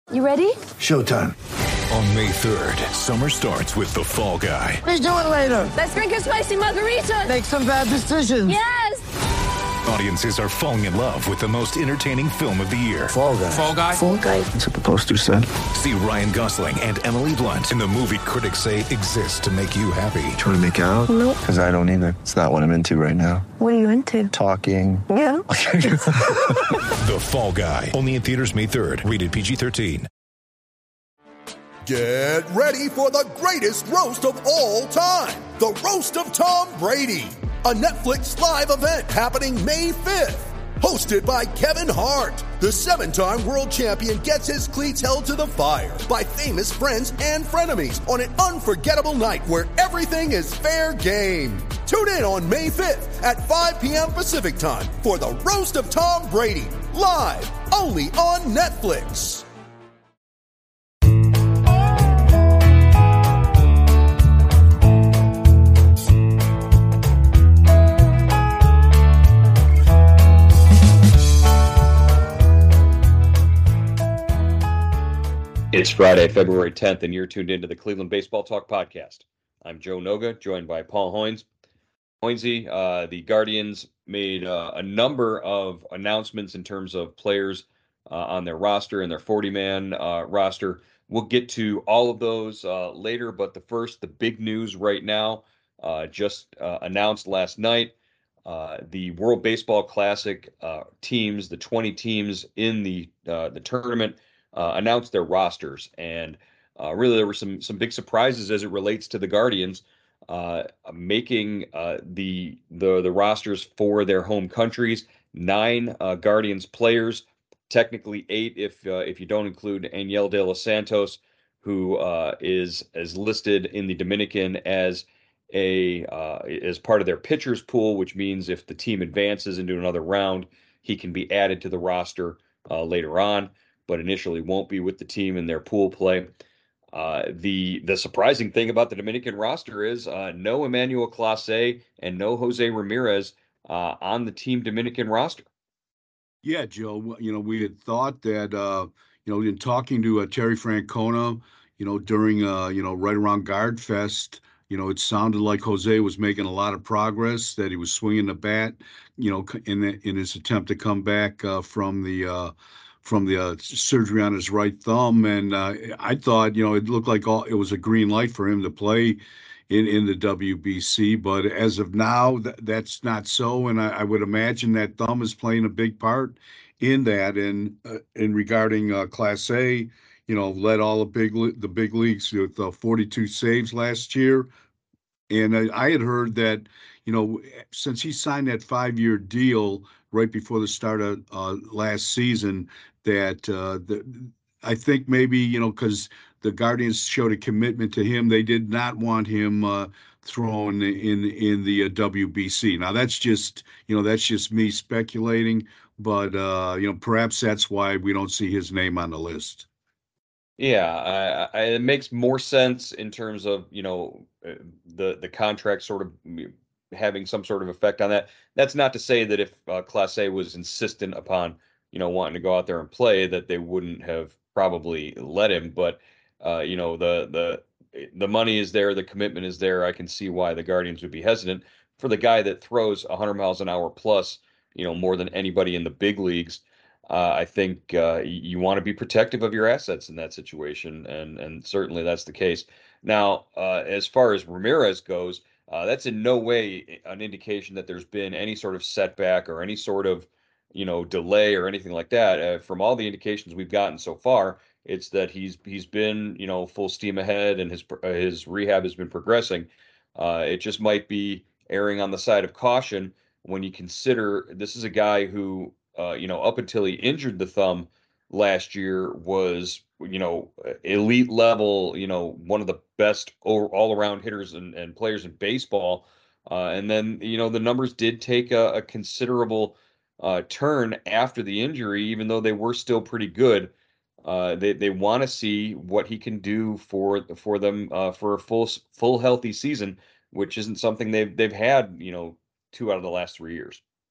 You ready? Showtime. On May 3rd, summer starts with The Fall Guy. Let's do it later. Let's drink a spicy margarita. Make some bad decisions. Yes! Audiences are falling in love with the most entertaining film of the year. Fall Guy. Fall Guy? Fall Guy. That's what the poster said. See Ryan Gosling and Emily Blunt in the movie critics say exists to make you happy. Trying to make it out? Nope. Because I don't either. It's not what I'm into right now. What are you into? Talking. Yeah. The Fall Guy. Only in theaters May 3rd. Rated PG-13. Get ready for the greatest roast of all time. The Roast of Tom Brady. A Netflix live event happening May 5th. Hosted by Kevin Hart. The 7-time world champion gets his cleats held to the fire by famous friends and frenemies on an unforgettable night where everything is fair game. Tune in on May 5th at 5 p.m. Pacific time for the Roast of Tom Brady. Live only on Netflix. It's Friday, February 10th, and you're tuned into the Cleveland Baseball Talk podcast. I'm Joe Noga, joined by Paul Hoynes. Hoynesy, the Guardians made a number of announcements in terms of players on their roster and their 40-man roster. We'll get to all of those later, but the big news right now, just announced last night, the World Baseball Classic teams, the 20 teams in the tournament, announced their rosters, and really there were some big surprises as it relates to the Guardians making the rosters for their home countries. 9 Guardians players, technically 8 if you don't include Aniel De Los Santos, who is listed in the Dominican as as part of their pitchers pool, which means if the team advances into another round, he can be added to the roster later on, but initially won't be with the team in their pool play. The surprising thing about the Dominican roster is no Emmanuel Clase and no Jose Ramirez on the Team Dominican roster. Yeah, Joe, we had thought that, in talking to Terry Francona, during, right around Guard Fest, it sounded like Jose was making a lot of progress, that he was swinging the bat, in his attempt to come back from the surgery on his right thumb. And I thought, it looked like it was a green light for him to play in the WBC. But as of now, that's not so. And I would imagine that thumb is playing a big part in that. And regarding Clase, led all the big leagues with 42 saves last year. And I had heard that, since he signed that 5-year deal right before the start of last season, that I think maybe, because the Guardians showed a commitment to him, they did not want him thrown in the WBC. Now that's just me speculating, but perhaps that's why we don't see his name on the list. Yeah, it makes more sense in terms of, the contract sort of having some sort of effect on that. That's not to say that if Clase was insistent upon, wanting to go out there and play, that they wouldn't have probably let him. But, the money is there, the commitment is there. I can see why the Guardians would be hesitant for the guy that throws 100 miles an hour plus, more than anybody in the big leagues. I think you want to be protective of your assets in that situation, and certainly that's the case. Now, as far as Ramirez goes, that's in no way an indication that there's been any sort of setback or any sort of, delay or anything like that. From all the indications we've gotten so far, it's that he's been, full steam ahead, and his rehab has been progressing. It just might be erring on the side of caution when you consider this is a guy who, up until he injured the thumb last year was, elite level, one of the best all around hitters and players in baseball. And then, the numbers did take a considerable turn after the injury, even though they were still pretty good. They want to see what he can do for them for a full healthy season, which isn't something they've had, 2 out of the last 3 years.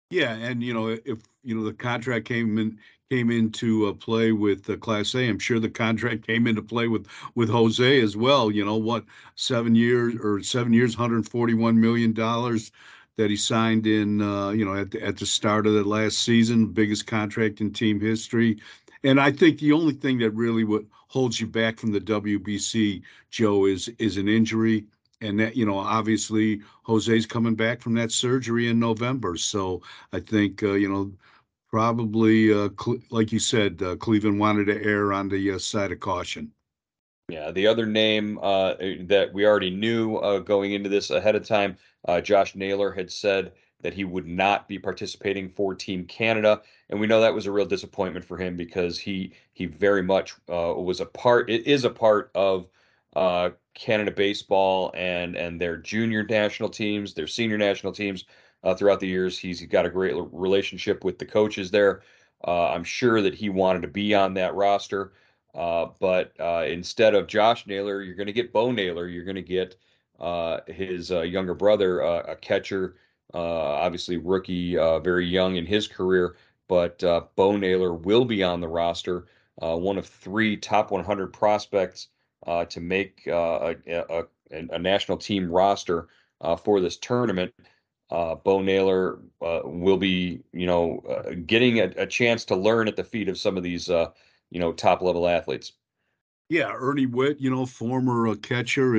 Yeah, and if the contract came into play with Class A, I'm sure the contract came into play with Jose as well. What, 7 years or 7 years, $141 million that he signed in at the start of the last season, biggest contract in team history. And I think the only thing that really what holds you back from the WBC, Joe, is an injury. And that, obviously Jose's coming back from that surgery in November. So I think, probably, like you said, Cleveland wanted to err on the side of caution. Yeah, the other name that we already knew going into this ahead of time, Josh Naylor had said that he would not be participating for Team Canada, and we know that was a real disappointment for him because he very much was a part. It is a part of Canada baseball and their junior national teams, their senior national teams throughout the years. He's got a great relationship with the coaches there. I'm sure that he wanted to be on that roster. But instead of Josh Naylor, you're going to get Bo Naylor. You're going to get his younger brother, a catcher, obviously rookie, very young in his career. But Bo Naylor will be on the roster, one of three top 100 prospects to make a national team roster for this tournament. Bo Naylor will be, getting a chance to learn at the feet of some of these top level athletes. Yeah, Ernie Witt, former catcher,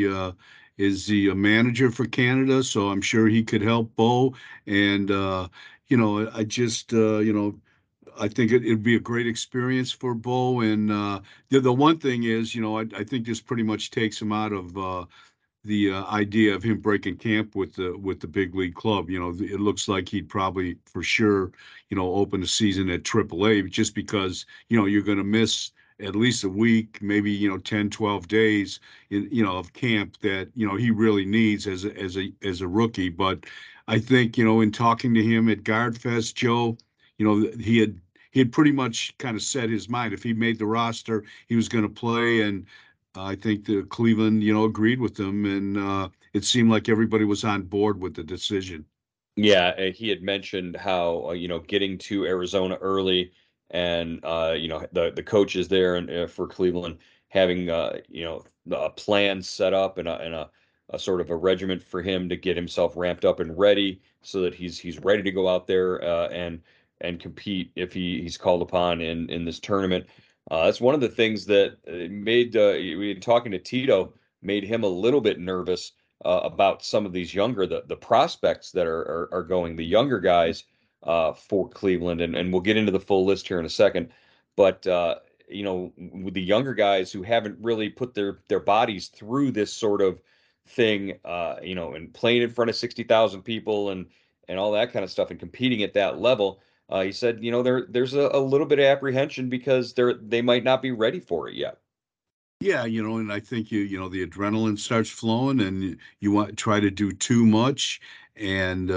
is the manager for Canada, so I'm sure he could help Bo. And I just I think it'd be a great experience for Bo. And the one thing is, I think this pretty much takes him out of the idea of him breaking camp with the big league club. It looks like he'd probably for sure, open the season at AAA just because, you're going to miss at least a week, maybe, 10, 12 days of camp that, he really needs as a rookie. But I think, in talking to him at Guard Fest, Joe, he had pretty much kind of set his mind. If he made the roster, he was going to play. And I think the Cleveland, agreed with them, and it seemed like everybody was on board with the decision. Yeah, he had mentioned how getting to Arizona early, and the coaches there and for Cleveland having a plan set up and a sort of a regiment for him to get himself ramped up and ready so that he's ready to go out there and compete if he's called upon in this tournament. That's one of the things that made we talking to Tito made him a little bit nervous about some of these the prospects that are going, the younger guys for Cleveland, and we'll get into the full list here in a second. But with the younger guys who haven't really put their bodies through this sort of thing, and playing in front of 60,000 people and all that kind of stuff and competing at that level. He said, there's a little bit of apprehension because they might not be ready for it yet. Yeah, and I think the adrenaline starts flowing, and you want try to do too much, and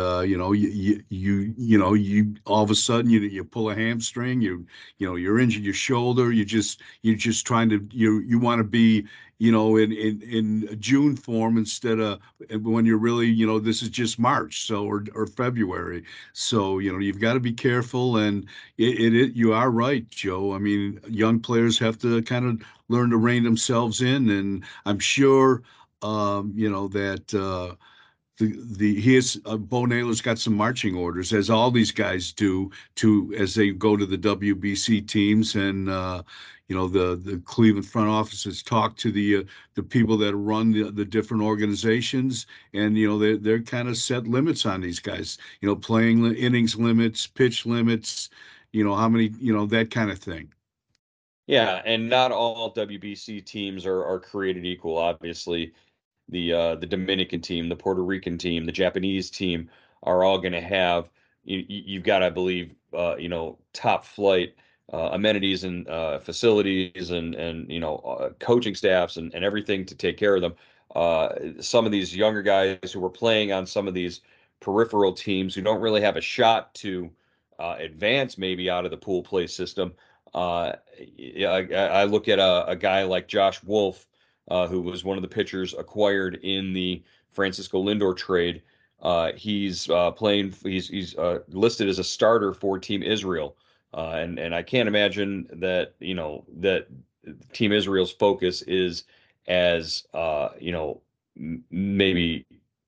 you all of a sudden you pull a hamstring, you're injured your shoulder, you're just trying to you want to be in June form instead of when you're really this is just March, so or February, so you've got to be careful. And you are right, Joe. I mean, young players have to kind of learn to rein themselves in, and I'm sure that the he is Bo Naylor's got some marching orders, as all these guys do, to as they go to the WBC teams. And the Cleveland front offices talk to the people that run the different organizations, and they're kind of set limits on these guys, playing innings limits, pitch limits, how many, that kind of thing. Yeah, and not all WBC teams are created equal. Obviously, the Dominican team, the Puerto Rican team, the Japanese team are all going to have you've got, I believe, top flight amenities and facilities and coaching staffs and everything to take care of them. Some of these younger guys who are playing on some of these peripheral teams who don't really have a shot to advance maybe out of the pool play system. Yeah, I look at a guy like Josh Wolf, who was one of the pitchers acquired in the Francisco Lindor trade. He's playing. He's listed as a starter for Team Israel, and I can't imagine that that Team Israel's focus is as maybe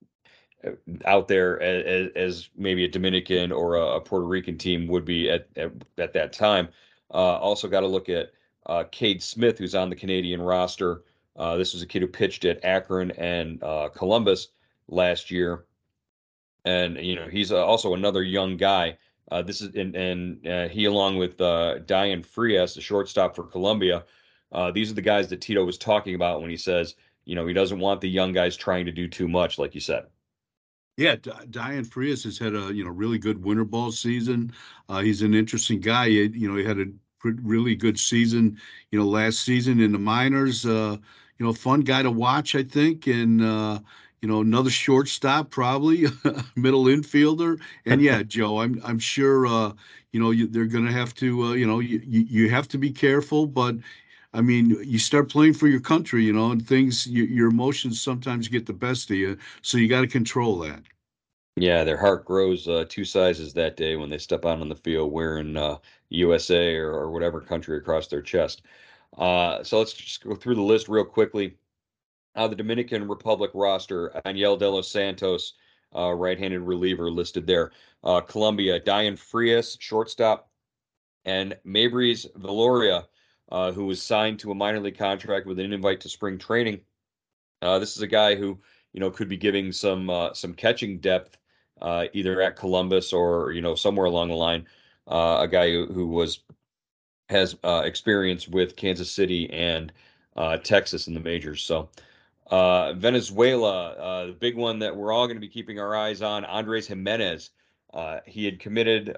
out there as maybe a Dominican or a Puerto Rican team would be at that time. Also got to look at Cade Smith, who's on the Canadian roster. This was a kid who pitched at Akron and Columbus last year, and he's also another young guy. This is and he, along with Diane Frias, the shortstop for Columbia. These are the guys that Tito was talking about when he says, he doesn't want the young guys trying to do too much, like you said. Yeah, Diane Frias has had a really good winter ball season. He's an interesting guy. He had a really good season, last season in the minors. Fun guy to watch, I think, and another shortstop, probably middle infielder. And yeah, Joe, I'm sure they're going to have to you have to be careful, but I mean, you start playing for your country, and your emotions sometimes get the best of you. So you got to control that. Yeah, their heart grows two sizes that day when they step out on the field wearing USA or whatever country across their chest. So let's just go through the list real quickly. The Dominican Republic roster: Aniel De Los Santos, right-handed reliever, listed there. Colombia: Diane Frias, shortstop, and Maybreeze Valoria, who was signed to a minor league contract with an invite to spring training. This is a guy who could be giving some catching depth, either at Columbus or somewhere along the line. A guy who has experience with Kansas City and Texas in the majors. So Venezuela, the big one that we're all going to be keeping our eyes on: Andres Gimenez. He had committed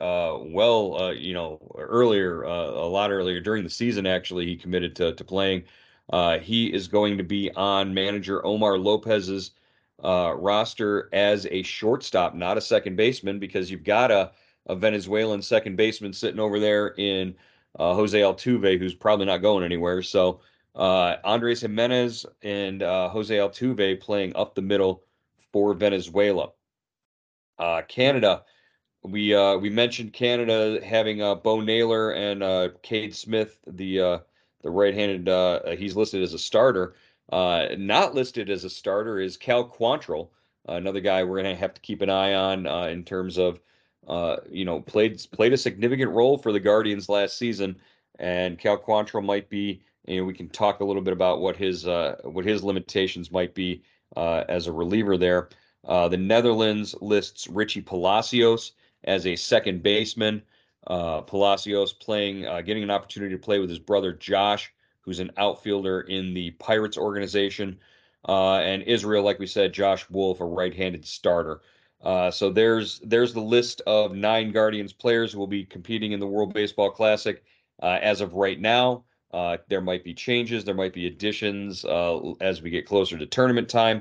earlier, a lot earlier during the season. Actually, he committed to playing. He is going to be on manager Omar Lopez's roster as a shortstop, not a second baseman, because you've got a Venezuelan second baseman sitting over there in Jose Altuve, who's probably not going anywhere. So Andres Gimenez and Jose Altuve playing up the middle for Venezuela. Canada. We mentioned Canada having Bo Naylor and Cade Smith, the right-handed. He's listed as a starter. Not listed as a starter is Cal Quantrill, another guy we're going to have to keep an eye on in terms of played a significant role for the Guardians last season, and Cal Quantrill might be. We can talk a little bit about what his limitations might be as a reliever there. The Netherlands lists Richie Palacios as a second baseman. Palacios getting an opportunity to play with his brother Josh, who's an outfielder in the Pirates organization. And Israel, like we said, Josh Wolf, a right-handed starter. So there's the list of 9 Guardians players who will be competing in the World Baseball Classic as of right now. There might be changes, there might be additions as we get closer to tournament time.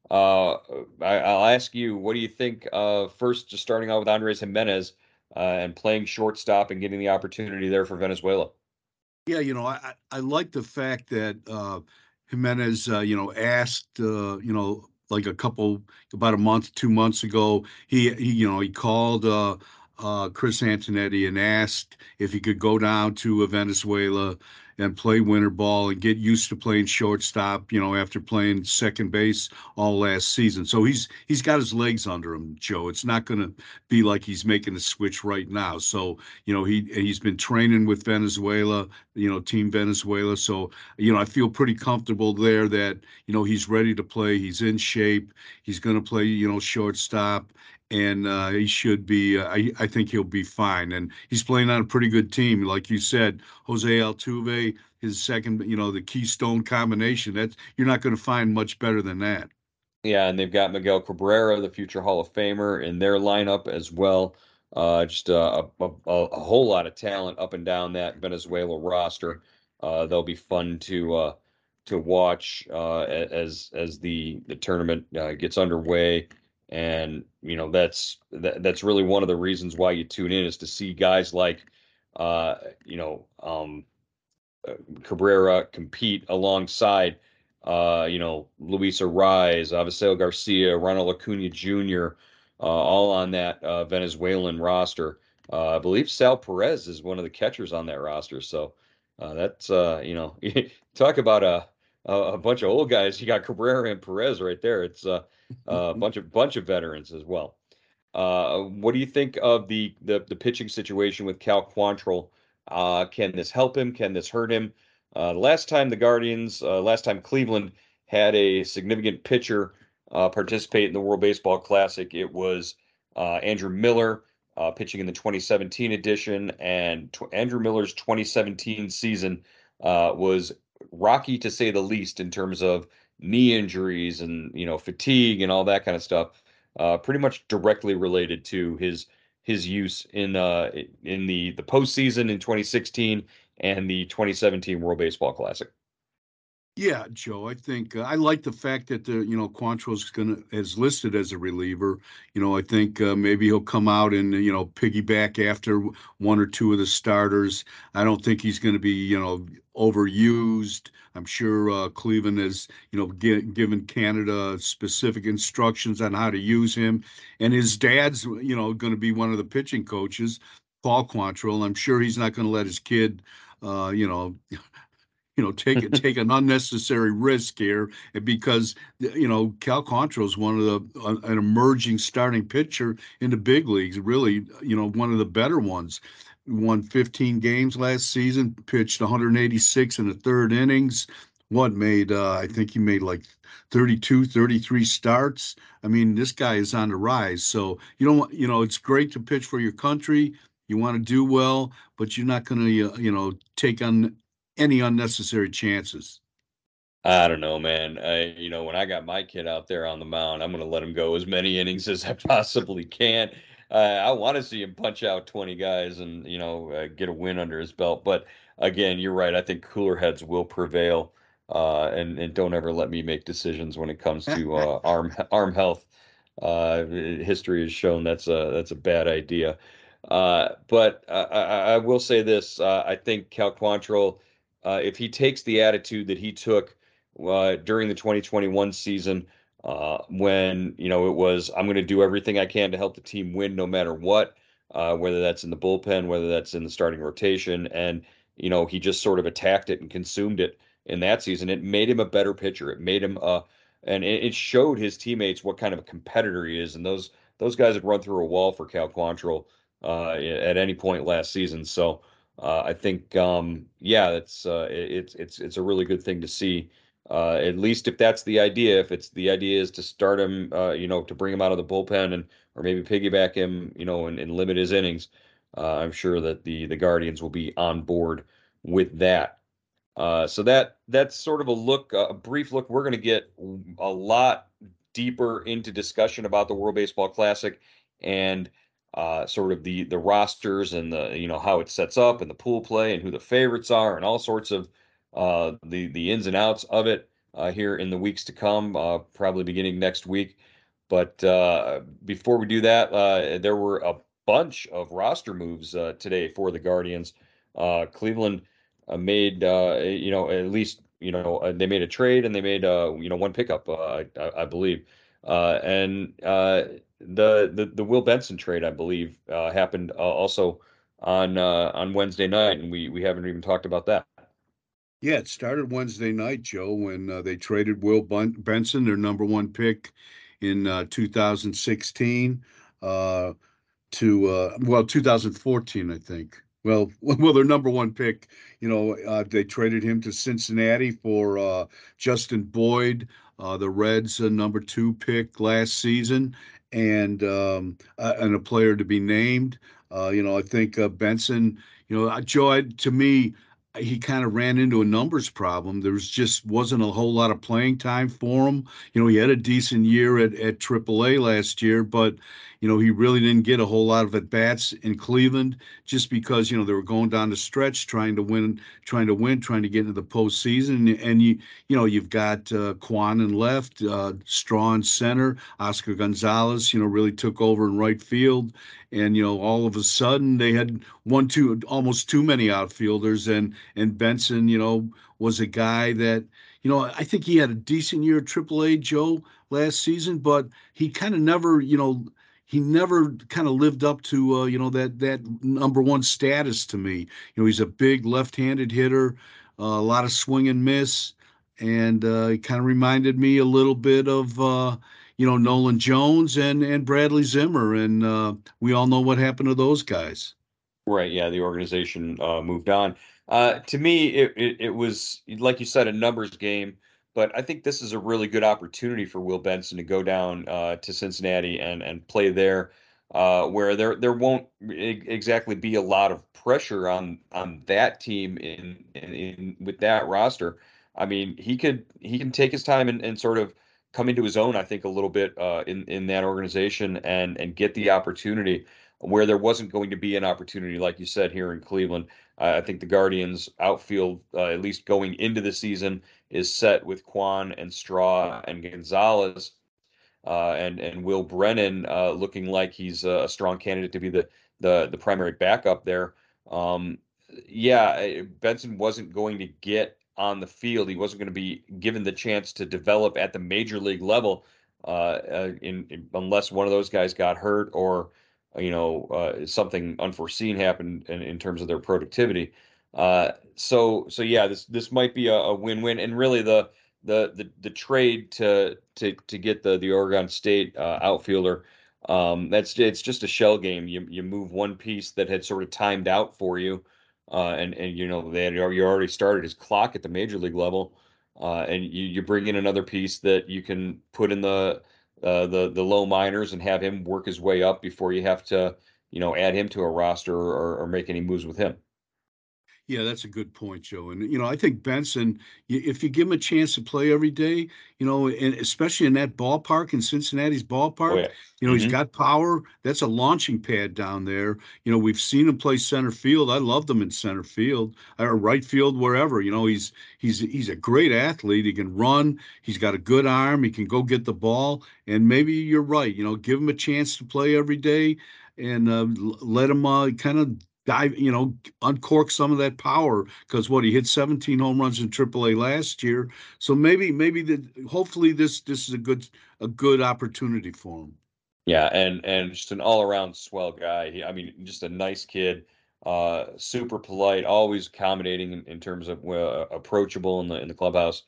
I'll ask you, what do you think first, just starting out with Andres Gimenez and playing shortstop and getting the opportunity there for Venezuela? Yeah, I like the fact that Gimenez, asked, like about a month, 2 months ago, he called Chris Antonetti and asked if he could go down to Venezuela and play winter ball and get used to playing shortstop, after playing second base all last season. So he's got his legs under him, Joe. It's not going to be like he's making a switch right now. So, he's been training with Venezuela, Team Venezuela. So, I feel pretty comfortable there that, he's ready to play. He's in shape. He's going to play, shortstop. And he should be. I think he'll be fine. And he's playing on a pretty good team, like you said. Jose Altuve, his second, the Keystone combination. You're not going to find much better than that. Yeah, and they've got Miguel Cabrera, the future Hall of Famer, in their lineup as well. Just a whole lot of talent up and down that Venezuela roster. They'll be fun to watch as the tournament gets underway. And that's really one of the reasons why you tune in, is to see guys like Cabrera compete alongside Luis Arraez, Avisel Garcia, Ronald Acuna Jr., all on that Venezuelan roster. I believe Sal Perez is one of the catchers on that roster. So that's talk about a bunch of old guys. You got Cabrera and Perez right there. It's a bunch of veterans as well. What do you think of the pitching situation with Cal Quantrill? Can this help him? Can this hurt him? Last time Cleveland had a significant pitcher participate in the World Baseball Classic, it was Andrew Miller pitching in the 2017 edition, and Andrew Miller's 2017 season was rocky to say the least in terms of knee injuries and fatigue and all that kind of stuff. Pretty much directly related to his use in the postseason in 2016 and the 2017 World Baseball Classic. Yeah, Joe, I think I like the fact that Quantrill's is listed as a reliever. I think maybe he'll come out and piggyback after one or two of the starters. I don't think he's going to be overused. I'm sure Cleveland has given Canada specific instructions on how to use him, and his dad's going to be one of the pitching coaches, Paul Quantrill. I'm sure he's not going to let his kid take an unnecessary risk here, because Cal Quantrill is one of an emerging starting pitcher in the big leagues. Really, one of the better ones. Won 15 games last season, pitched 186 in the third innings. I think he made like 32, 33 starts. I mean, this guy is on the rise. So it's great to pitch for your country. You want to do well, but you're not going to, take on any unnecessary chances. I don't know, man. When I got my kid out there on the mound, I'm going to let him go as many innings as I possibly can. I want to see him punch out 20 guys and get a win under his belt. But again, you're right. I think cooler heads will prevail, and don't ever let me make decisions when it comes to arm health. History has shown that's a bad idea. But I will say this: I think Cal Quantrill, if he takes the attitude that he took during the 2021 season, when it was, I'm going to do everything I can to help the team win no matter what, whether that's in the bullpen, whether that's in the starting rotation, and he just sort of attacked it and consumed it in that season. It made him a better pitcher. It made him and it showed his teammates what kind of a competitor he is, and those guys had run through a wall for Cal Quantrill at any point last season. So I think it's a really good thing to see. At least if that's the idea, if the idea is to start him, to bring him out of the bullpen or maybe piggyback him, and limit his innings, I'm sure that the Guardians will be on board with that. So that's sort of a brief look. We're going to get a lot deeper into discussion about the World Baseball Classic and sort of the rosters and the how it sets up and the pool play and who the favorites are and all sorts of the ins and outs of it here in the weeks to come, probably beginning next week. But before we do that, there were a bunch of roster moves today for the Guardians. Cleveland made at least they made a trade, and they made one pickup, I believe, and the Will Benson trade, I believe, happened also on Wednesday night, and we haven't even talked about that. Yeah, it started Wednesday night, Joe, when they traded Will Benson, their number one pick in 2016, to 2014, I think. Well, their number one pick, they traded him to Cincinnati for Justin Boyd, the Reds' number two pick last season, and a player to be named. I think Benson, Joe, to me, he kind of ran into a numbers problem. There wasn't a whole lot of playing time for him. He had a decent year at AAA last year, but he really didn't get a whole lot of at bats in Cleveland, just because they were going down the stretch trying to get into the postseason. And you've got Kwan in left, Straw in center, Oscar Gonzalez really took over in right field, and all of a sudden they had almost too many outfielders, and Benson was a guy that I think he had a decent year at AAA, Joe, last season, but he kind of never he never kind of lived up to that number one status to me. He's a big left-handed hitter, a lot of swing and miss, and it kind of reminded me a little bit of Nolan Jones and Bradley Zimmer, and we all know what happened to those guys. Right. Yeah. The organization moved on. To me, it was, like you said, a numbers game, but I think this is a really good opportunity for Will Benson to go down to Cincinnati and play there, where there won't exactly be a lot of pressure on that team in with that roster. I mean, he can take his time and sort of come into his own, I think, a little bit in that organization and get the opportunity where there wasn't going to be an opportunity, like you said, here in Cleveland. I think the Guardians outfield, at least going into the season, is set with Kwan and Straw and Gonzalez, and Will Brennan looking like he's a strong candidate to be the primary backup there. Yeah, Benson wasn't going to get on the field. He wasn't going to be given the chance to develop at the major league level, unless one of those guys got hurt or something unforeseen happened in terms of their productivity. So yeah, this might be a win-win, and really the trade to get the Oregon State outfielder, it's just a shell game. You move one piece that had sort of timed out for you, and you already started his clock at the major league level, and you bring in another piece that you can put in the low minors and have him work his way up before you have to, add him to a roster or make any moves with him. Yeah, that's a good point, Joe. And I think Benson, if you give him a chance to play every day, and especially in that ballpark, in Cincinnati's Oh ballpark, yeah. he's Hmm. got power. That's a launching pad down there. We've seen him play center field. I loved him in center field or right field, wherever. He's a great athlete. He can run. He's got a good arm. He can go get the ball. And maybe you're right. Give him a chance to play every day and let him kind of dive, uncork some of that power, because he hit 17 home runs in AAA last year. So hopefully this is a good opportunity for him. Yeah, and just an all-around swell guy. I mean, just a nice kid, super polite, always accommodating in terms of approachable in the clubhouse.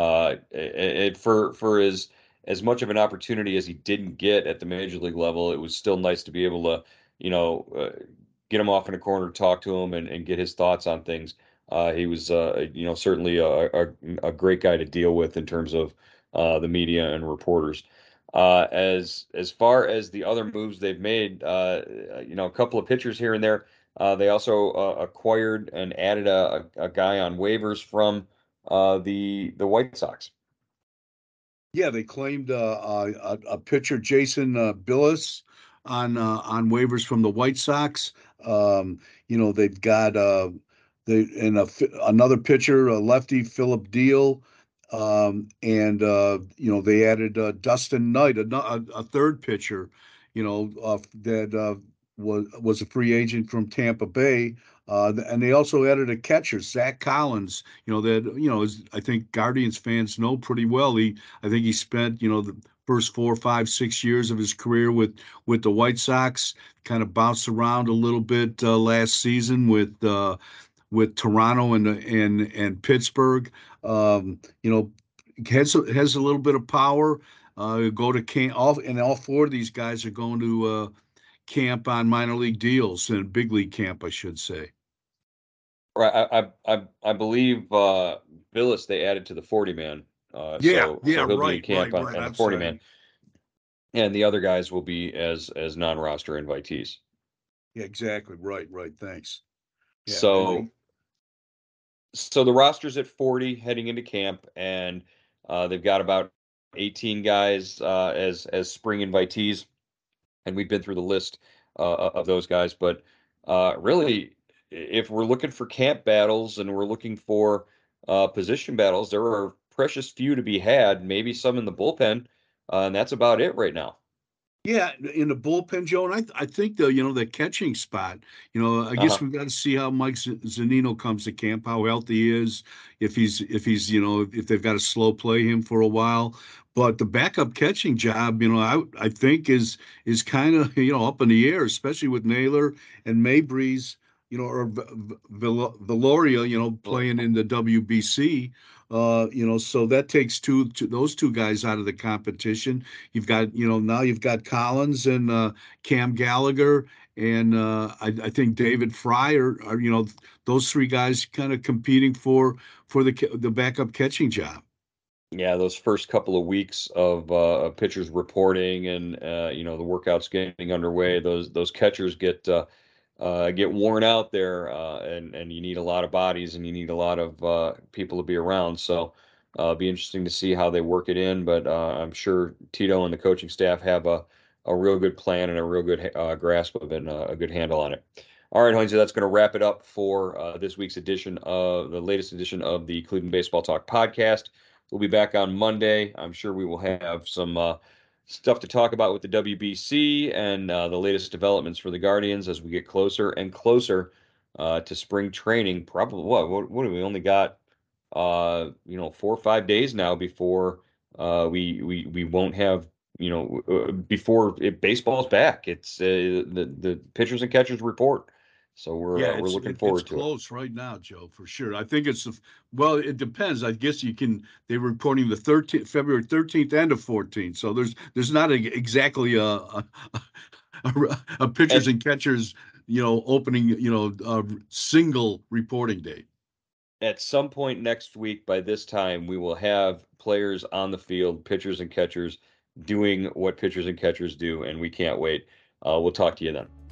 For as much of an opportunity as he didn't get at the major league level, it was still nice to be able to, get him off in a corner, talk to him, and get his thoughts on things. He was, certainly a great guy to deal with in terms of the media and reporters. As far as the other moves they've made, a couple of pitchers here and there. They also acquired and added a guy on waivers from the White Sox. Yeah, they claimed a pitcher, Jason Billis, on waivers from the White Sox. They've got another pitcher, a lefty, Philip Deal, and they added Dustin Knight, a third pitcher, that was a free agent from Tampa Bay. And they also added a catcher, Zach Collins, I think Guardians fans know pretty well. I think he spent, the first 4, 5, 6 years of his career with the White Sox, kind of bounced around a little bit last season with Toronto and Pittsburgh. Has a little bit of power. Go to camp. All four of these guys are going to camp on minor league deals and big league camp, I should say. Right. I believe Billis they added to the 40 man. So he'll be in camp on the 40 man, and the other guys will be as non-roster invitees. Yeah, exactly. Right. Thanks. Yeah, so the roster's at 40 heading into camp, and they've got about 18 guys as spring invitees, and we've been through the list of those guys. But really, if we're looking for camp battles and we're looking for position battles, there are precious few to be had. Maybe some in the bullpen, and that's about it right now. Yeah, in the bullpen, Joe, and I think the catching spot, I guess Uh-huh. we've got to see how Mike Zunino comes to camp, how healthy he is, if he's if they've got to slow play him for a while. But the backup catching job, I think is kind of up in the air, especially with Naylor and Maybreeze, or Veloria, playing in the WBC. So that takes those two guys out of the competition. You've got, now you've got Collins and Cam Gallagher, and I think David Fry are those three guys kind of competing for the backup catching job. Yeah, those first couple of weeks of pitchers reporting and the workouts getting underway, those catchers get worn out there, and you need a lot of bodies and you need a lot of people to be around. So it'll be interesting to see how they work it in. But I'm sure Tito and the coaching staff have a real good plan and a real good grasp of it and a good handle on it. All right, Heinze, that's going to wrap it up for this week's edition of the latest edition of the Cleveland Baseball Talk podcast. We'll be back on Monday. I'm sure we will have some stuff to talk about with the WBC and the latest developments for the Guardians as we get closer and closer to spring training. Probably what do we only got 4 or 5 days now before we won't have before baseball's back. It's the pitchers and catchers report. So Yeah, we're it's looking it's forward to it. close right now, Joe, for sure. I think well, it depends. I guess they're reporting the 13th, February 13th and the 14th. So there's not exactly a pitchers And and catchers, opening, single reporting date. at some point next week, by this time, we will have players on the field, pitchers and catchers, doing what pitchers and catchers do, and we can't wait. We'll talk to you then.